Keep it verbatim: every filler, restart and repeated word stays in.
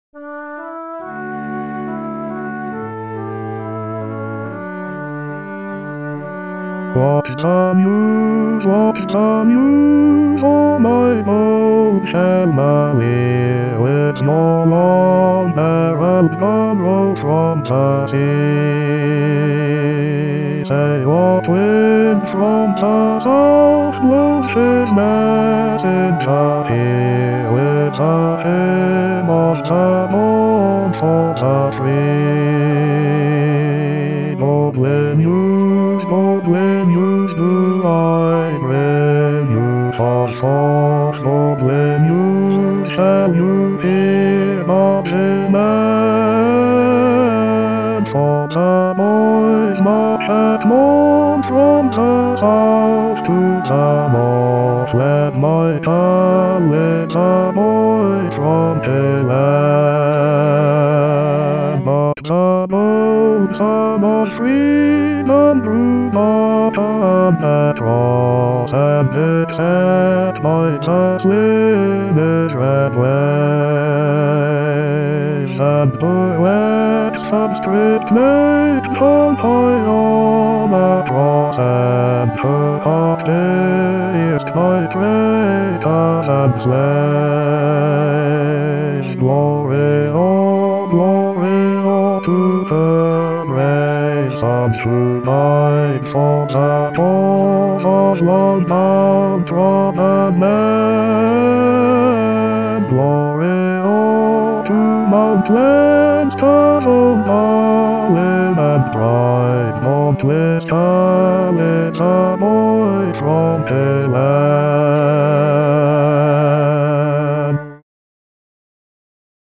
What's the news, what's the news, oh my boat shall wear, it's no longer out the road from the sea. Say what wind from the south blows his message here, with a hymn on the moon for the free. Goblin news, goblin news, do I bring you for force? Goblin news, shall you hear of him? For the boys march at morn from the south to the north. Let my tongue lead the boy from Gilead. But the boats are not freedom through bottom that cross, and it set by the slimish red waves, and the wet substrate made compile on the cross, and her heart pierced by traitors and slaves. Glory, oh, glory, oh, to the grace of true light, for the cause of long downtrodden men. Glory, oh, to Mount Lance, castle olive and bright, Mount Lance, the boy from Gilead.